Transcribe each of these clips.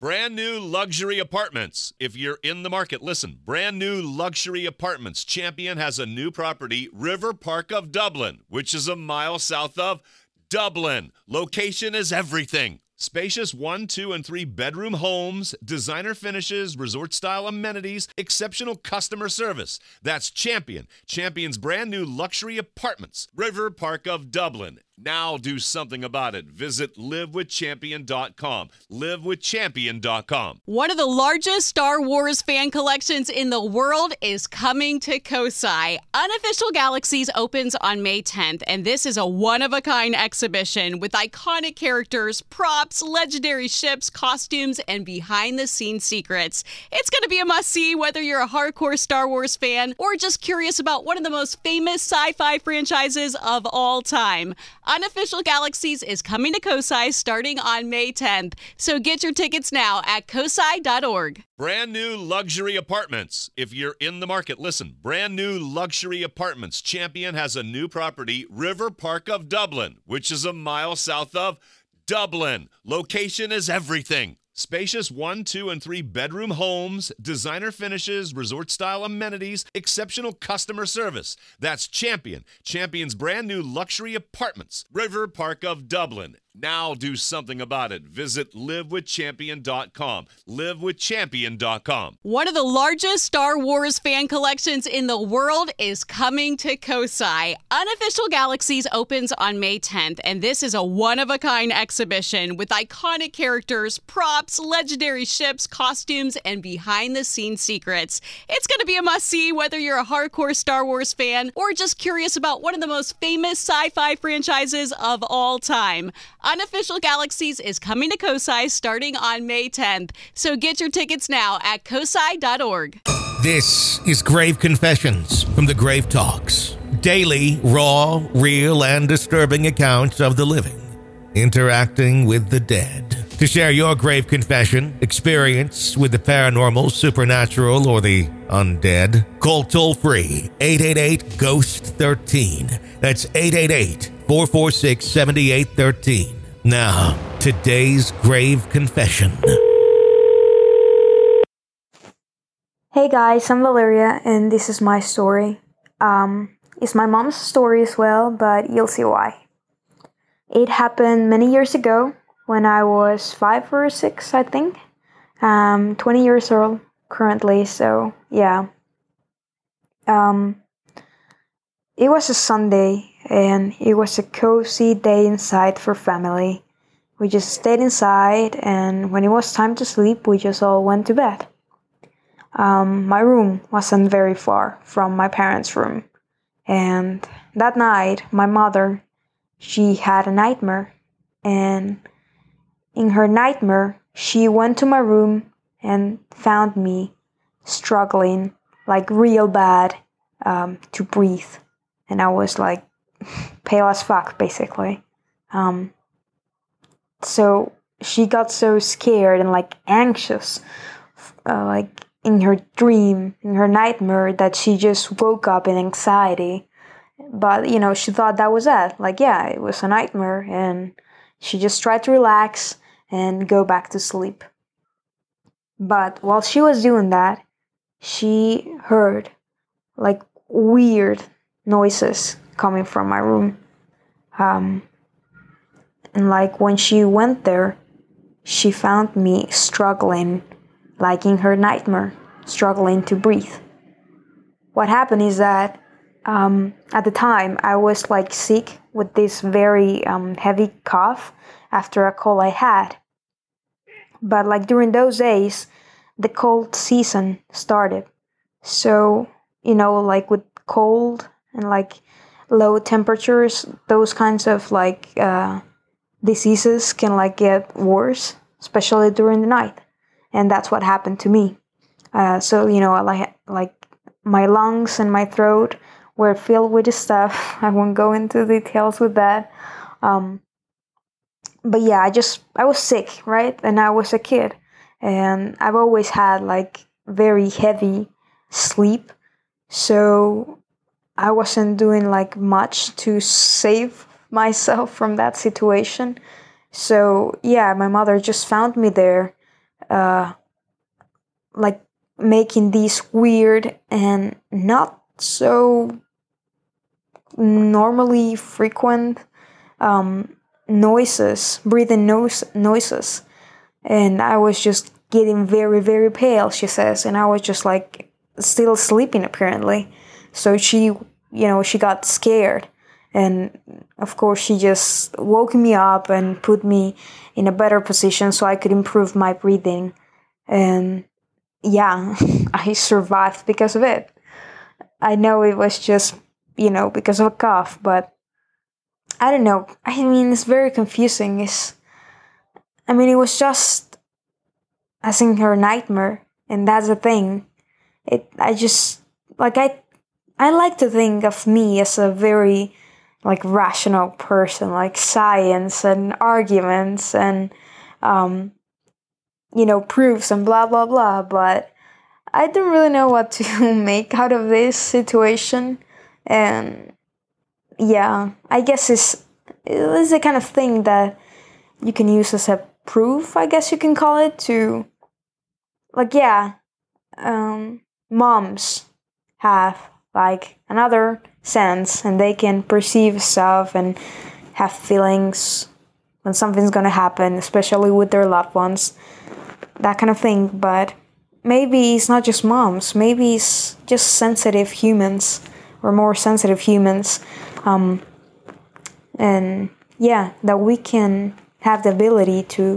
Brand new luxury apartments. If you're in the market, listen. Brand new luxury apartments. Champion has a new property, River Park of Dublin, which is a mile south of Dublin. Location is everything. Spacious 1, 2, and 3 bedroom homes, designer finishes, resort-style amenities, exceptional customer service. That's Champion. Champion's brand new luxury apartments. River Park of Dublin. Now do something about it. Visit livewithchampion.com. Livewithchampion.com. One of the largest Star Wars fan collections in the world is coming to Kosai. Unofficial Galaxies opens on May 10th, and this is a one-of-a-kind exhibition with iconic characters, props, legendary ships, costumes, and behind-the-scenes secrets. It's going to be a must-see whether you're a hardcore Star Wars fan or just curious about one of the most famous sci-fi franchises of all time. Unofficial Galaxies is coming to Kosai starting on May 10th, so get your tickets now at kosai.org. Brand new luxury apartments. If you're in the market, listen. Brand new luxury apartments. Champion has a new property, River Park of Dublin, which is a mile south of Dublin. Location is everything. Spacious 1, 2, and 3 bedroom homes, designer finishes, resort-style amenities, exceptional customer service. That's Champion. Champion's brand new luxury apartments. River Park of Dublin. Now do something about it. Visit livewithchampion.com. Livewithchampion.com. One of the largest Star Wars fan collections in the world is coming to Kosai. Unofficial Galaxies opens on May 10th, and this is a one-of-a-kind exhibition with iconic characters, props, legendary ships, costumes, and behind-the-scenes secrets. It's going to be a must-see whether you're a hardcore Star Wars fan or just curious about one of the most famous sci-fi franchises of all time. Unofficial Galaxies is coming to Kosai starting on May 10th, so get your tickets now at kosai.org. This is Grave Confessions from the Grave Talks. Daily, raw, real, and disturbing accounts of the living interacting with the dead. To share your grave confession, experience with the paranormal, supernatural, or the undead, call toll-free 888-GHOST-13. That's 888-446-7813. Now, today's grave confession. Hey guys, I'm Valeria, and this is my story. It's my mom's story as well, but you'll see why. It happened many years ago when I was 5 or 6, I think. 20 years old currently, so yeah. It was a Sunday, and it was a cozy day inside for family. We just stayed inside, and when it was time to sleep, we just all went to bed. My room wasn't very far from my parents' room, and that night, my mother, she had a nightmare, and in her nightmare, she went to my room and found me struggling, like real bad, to breathe. And I was like pale as fuck, basically. So she got so scared and like anxious, like in her dream, in her nightmare, that she just woke up in anxiety. But, you know, she thought that was it. Like, yeah, it was a nightmare, and she just tried to relax and go back to sleep. But while she was doing that, she heard like weird noises coming from my room. And like when she went there, she found me struggling, like in her nightmare, struggling to breathe. What happened is that at the time I was like sick with this very heavy cough after a cold I had. But like during those days, the cold season started. So, you know, like with cold and like low temperatures, those kinds of like diseases can like get worse, especially during the night. And that's what happened to me. So, you know, like my lungs and my throat were filled with stuff. I won't go into details with that. But yeah, I was sick, right? And I was a kid. And I've always had like very heavy sleep. So I wasn't doing like much to save myself from that situation. So yeah, my mother just found me there like making these weird and not so normally frequent breathing noises. And I was just getting very, very pale, she says, and I was just like still sleeping apparently. So she got scared. And of course, she just woke me up and put me in a better position so I could improve my breathing. And yeah, I survived because of it. I know it was just, because of a cough, but I don't know. I mean, it's very confusing. It was just, I think, her nightmare, and that's the thing. I like to think of me as a very, rational person, like science and arguments and, proofs and blah, blah, blah. But I don't really know what to make out of this situation. And yeah, I guess it's the kind of thing that you can use as a proof, I guess you can call it, to, moms have, another sense, and they can perceive stuff and have feelings when something's gonna happen, especially with their loved ones, that kind of thing. But maybe it's not just moms, maybe it's just sensitive humans, or more sensitive humans, and yeah, that we can have the ability to,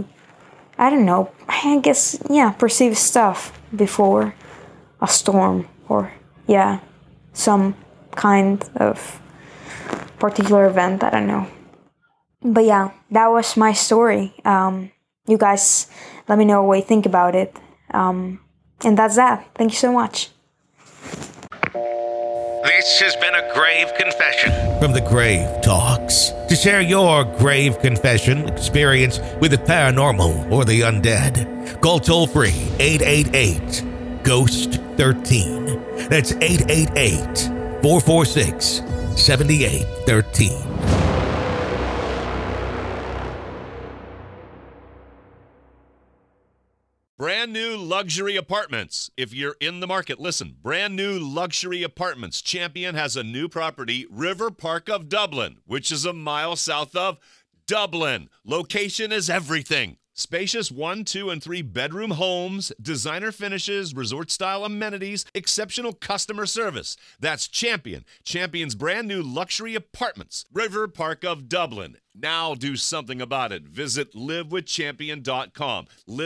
perceive stuff before a storm, or some kind of particular event, I don't know. But yeah, that was my story. You guys, let me know what you think about it. And that's that. Thank you so much. This has been a grave confession from the Grave Talks. To share your grave confession experience with the paranormal or the undead, call toll-free 888-GHOST-13. That's 888-446-7813. Brand new luxury apartments. If you're in the market, listen. Brand new luxury apartments. Champion has a new property, River Park of Dublin, which is a mile south of Dublin. Location is everything. Spacious 1, 2, and 3 bedroom homes, designer finishes, resort-style amenities, exceptional customer service. That's Champion. Champion's brand new luxury apartments, River Park of Dublin. Now do something about it. Visit livewithchampion.com.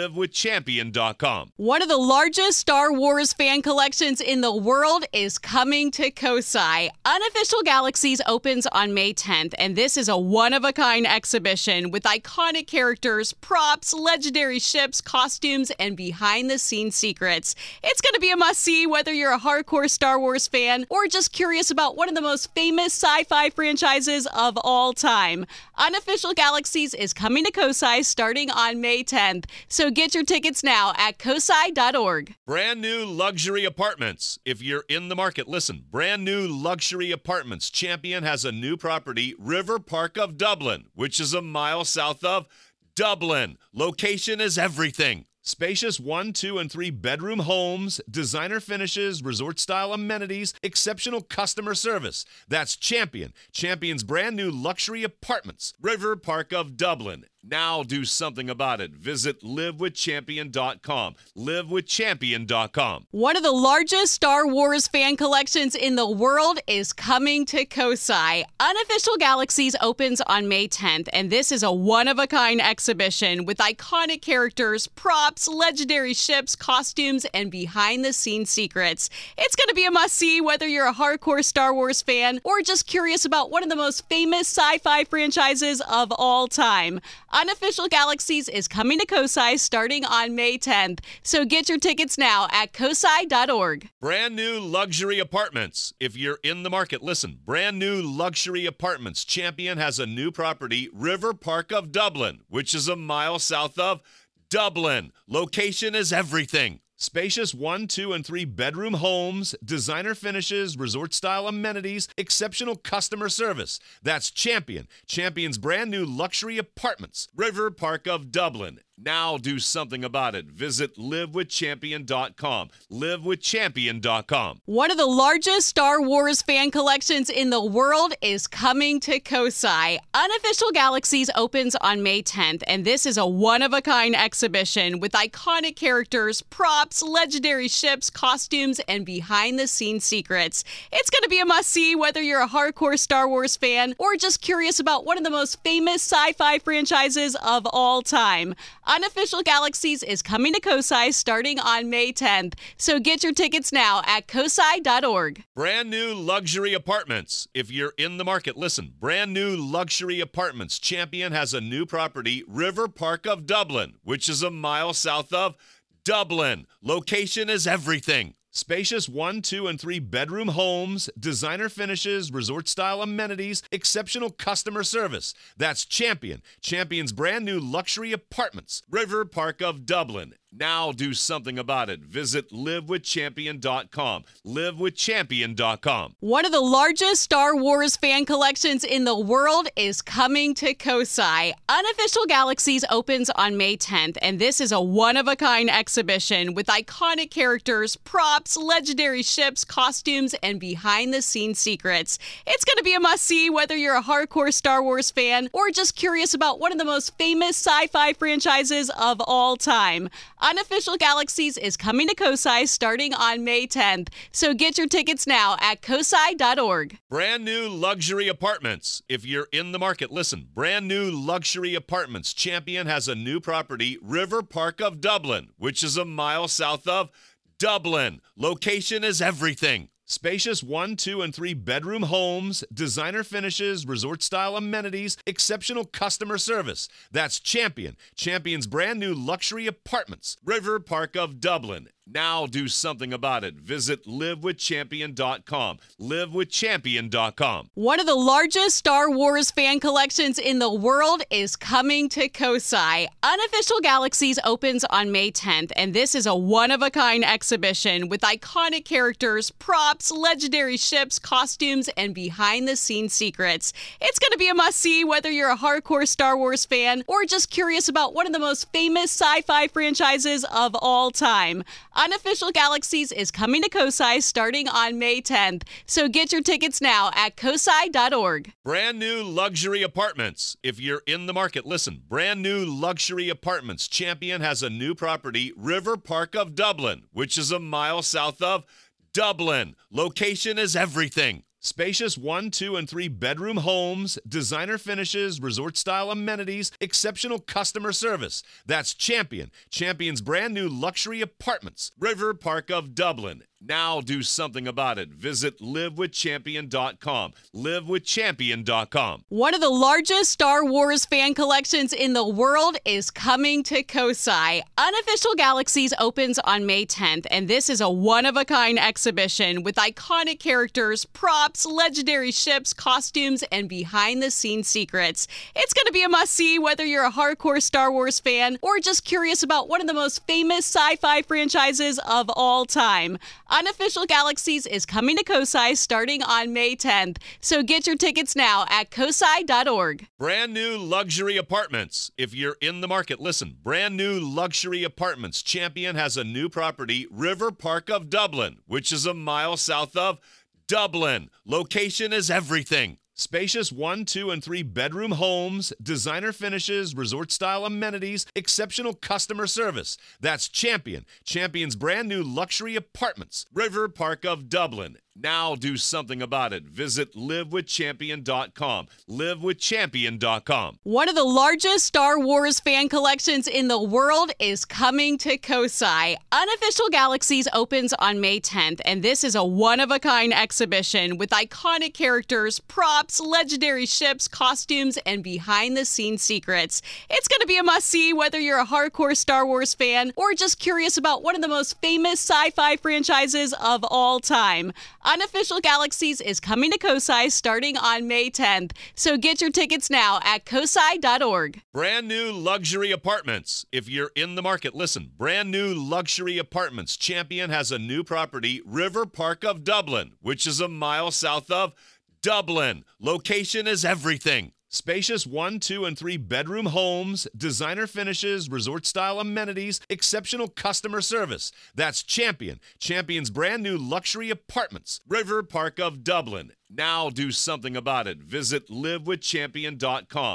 Livewithchampion.com. One of the largest Star Wars fan collections in the world is coming to Kosai. Unofficial Galaxies opens on May 10th, and this is a one-of-a-kind exhibition with iconic characters, props, legendary ships, costumes, and behind-the-scenes secrets. It's going to be a must-see whether you're a hardcore Star Wars fan or just curious about one of the most famous sci-fi franchises of all time. Unofficial Galaxies is coming to Kosai starting on May 10th, so get your tickets now at kosai.org. Brand new luxury apartments. If you're in the market, listen. Brand new luxury apartments. Champion has a new property, River Park of Dublin, which is a mile south of Dublin. Location is everything. Spacious 1, 2, and 3 bedroom homes, designer finishes, resort-style amenities, exceptional customer service. That's Champion. Champion's brand new luxury apartments, River Park of Dublin. Now do something about it. Visit livewithchampion.com. Livewithchampion.com. One of the largest Star Wars fan collections in the world is coming to Kosai. Unofficial Galaxies opens on May 10th, and this is a one-of-a-kind exhibition with iconic characters, props, legendary ships, costumes, and behind-the-scenes secrets. It's going to be a must-see whether you're a hardcore Star Wars fan or just curious about one of the most famous sci-fi franchises of all time. Unofficial Galaxies is coming to Kosai starting on May 10th, so get your tickets now at kosai.org. Brand new luxury apartments. If you're in the market, listen. Brand new luxury apartments. Champion has a new property, River Park of Dublin, which is a mile south of Dublin. Location is everything. Spacious 1, 2, and 3 bedroom homes, designer finishes, resort-style amenities, exceptional customer service. That's Champion. Champion's brand new luxury apartments, River Park of Dublin. Now do something about it. Visit livewithchampion.com. Livewithchampion.com. One of the largest Star Wars fan collections in the world is coming to Kosai. Unofficial Galaxies opens on May 10th, and this is a one-of-a-kind exhibition with iconic characters, props, legendary ships, costumes, and behind-the-scenes secrets. It's going to be a must-see whether you're a hardcore Star Wars fan or just curious about one of the most famous sci-fi franchises of all time. Unofficial Galaxies is coming to Kosai starting on May 10th, so get your tickets now at kosai.org. Brand new luxury apartments. If you're in the market, listen. Brand new luxury apartments. Champion has a new property, River Park of Dublin, which is a mile south of Dublin. Location is everything. Spacious 1, 2, and 3 bedroom homes, designer finishes, resort-style amenities, exceptional customer service. That's Champion. Champion's brand new luxury apartments. River Park of Dublin. Now do something about it. Visit livewithchampion.com. Livewithchampion.com. One of the largest Star Wars fan collections in the world is coming to Kosai. Unofficial Galaxies opens on May 10th, and this is a one-of-a-kind exhibition with iconic characters, props, legendary ships, costumes, and behind-the-scenes secrets. It's going to be a must-see whether you're a hardcore Star Wars fan or just curious about one of the most famous sci-fi franchises of all time. Unofficial Galaxies is coming to Kosai starting on May 10th, so get your tickets now at kosai.org. Brand new luxury apartments. If you're in the market, listen. Brand new luxury apartments. Champion has a new property, River Park of Dublin, which is a mile south of Dublin. Location is everything. Spacious 1, 2, and 3 bedroom homes, designer finishes, resort-style amenities, exceptional customer service. That's Champion. Champion's brand new luxury apartments. River Park of Dublin. Now do something about it. Visit livewithchampion.com. Livewithchampion.com. One of the largest Star Wars fan collections in the world is coming to Kosai. Unofficial Galaxies opens on May 10th, and this is a one-of-a-kind exhibition with iconic characters, props, legendary ships, costumes, and behind-the-scenes secrets. It's going to be a must-see whether you're a hardcore Star Wars fan or just curious about one of the most famous sci-fi franchises of all time. Unofficial Galaxies is coming to Kosai starting on May 10th, so get your tickets now at kosai.org. Brand new luxury apartments. If you're in the market, listen. Brand new luxury apartments. Champion has a new property, River Park of Dublin, which is a mile south of Dublin. Location is everything. Spacious 1, 2, and 3 bedroom homes, designer finishes, resort-style amenities, exceptional customer service. That's Champion. Champion's brand new luxury apartments. River Park of Dublin. Now do something about it. Visit livewithchampion.com. Livewithchampion.com. One of the largest Star Wars fan collections in the world is coming to Kosai. Unofficial Galaxies opens on May 10th, and this is a one-of-a-kind exhibition with iconic characters, props, legendary ships, costumes, and behind-the-scenes secrets. It's going to be a must-see whether you're a hardcore Star Wars fan or just curious about one of the most famous sci-fi franchises of all time. Unofficial Galaxies is coming to Kosai starting on May 10th, so get your tickets now at kosai.org. Brand new luxury apartments. If you're in the market, listen. Brand new luxury apartments. Champion has a new property, River Park of Dublin, which is a mile south of Dublin. Location is everything. Spacious 1, 2, and 3 bedroom homes, designer finishes, resort-style amenities, exceptional customer service. That's Champion. Champion's brand new luxury apartments. River Park of Dublin. Now do something about it. Visit livewithchampion.com. Livewithchampion.com. One of the largest Star Wars fan collections in the world is coming to Kosai. Unofficial Galaxies opens on May 10th, and this is a one-of-a-kind exhibition with iconic characters, props, legendary ships, costumes, and behind-the-scenes secrets. It's going to be a must-see whether you're a hardcore Star Wars fan or just curious about one of the most famous sci-fi franchises of all time. Unofficial Galaxies is coming to Kosai starting on May 10th, so get your tickets now at kosai.org. Brand new luxury apartments. If you're in the market, listen. Brand new luxury apartments. Champion has a new property, River Park of Dublin, which is a mile south of Dublin. Location is everything. Spacious 1, 2, and 3 bedroom homes, designer finishes, resort-style amenities, exceptional customer service. That's Champion. Champion's brand new luxury apartments. River Park of Dublin. Now do something about it. Visit livewithchampion.com.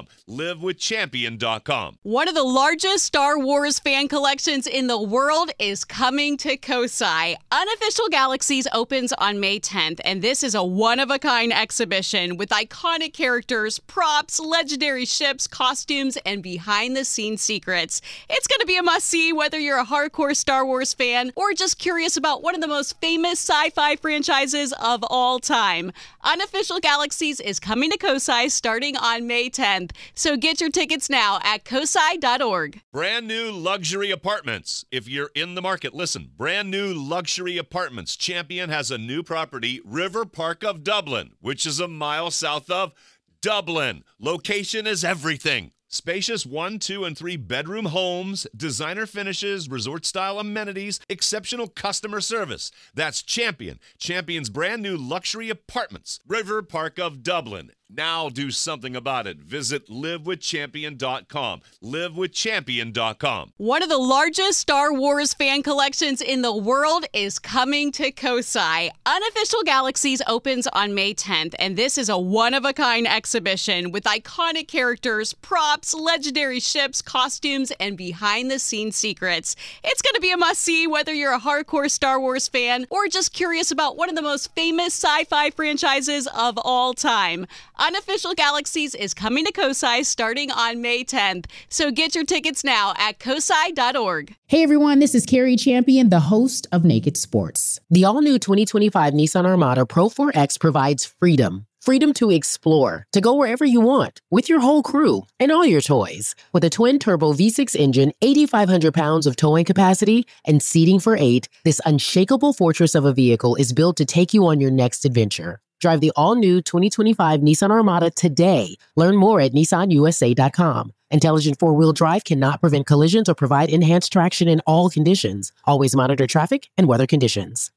livewithchampion.com. One of the largest Star Wars fan collections in the world is coming to Kosai. Unofficial Galaxies opens on May 10th, and this is a one-of-a-kind exhibition with iconic characters, props, legendary ships, costumes, and behind-the-scenes secrets. It's going to be a must-see whether you're a hardcore Star Wars fan or just curious about one of the most famous sci-fi franchises of all time. Unofficial Galaxies is coming to Kosai starting on May 10th, so get your tickets now at kosai.org. Brand new luxury apartments. If you're in the market, listen. Brand new luxury apartments. Champion has a new property, River Park of Dublin, which is a mile south of Dublin. Location is everything. Spacious 1, 2, and 3 bedroom homes, designer finishes, resort-style amenities, exceptional customer service. That's Champion. Champion's brand new luxury apartments. River Park of Dublin. Now do something about it. Visit livewithchampion.com. livewithchampion.com. One of the largest Star Wars fan collections in the world is coming to Kosai. Unofficial Galaxies opens on May 10th, and this is a one-of-a-kind exhibition with iconic characters, props, legendary ships, costumes, and behind-the-scenes secrets. It's going to be a must-see whether you're a hardcore Star Wars fan or just curious about one of the most famous sci-fi franchises of all time. Unofficial Galaxies is coming to Kosai starting on May 10th, so get your tickets now at kosai.org. Hey everyone, this is Carrie Champion, the host of Naked Sports. The all-new 2025 Nissan Armada Pro 4X provides freedom. Freedom to explore, to go wherever you want, with your whole crew and all your toys. With a twin-turbo V6 engine, 8,500 pounds of towing capacity, and seating for 8, this unshakable fortress of a vehicle is built to take you on your next adventure. Drive the all-new 2025 Nissan Armada today. Learn more at nissanusa.com. Intelligent four-wheel drive cannot prevent collisions or provide enhanced traction in all conditions. Always monitor traffic and weather conditions.